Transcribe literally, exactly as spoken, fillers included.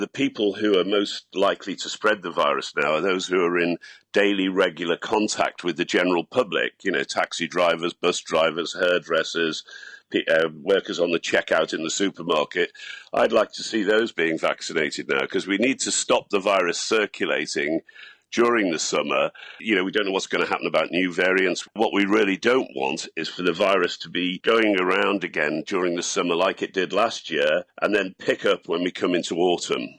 The people who are most likely to spread the virus now are those who are in daily regular contact with the general public, you know, taxi drivers, bus drivers, hairdressers, uh, workers on the checkout in the supermarket. I'd like to see those being vaccinated now, because we need to stop the virus circulating during the summer. You know, we don't know what's going to happen about new variants. What we really don't want is for the virus to be going around again during the summer like it did last year, and then pick up when we come into autumn.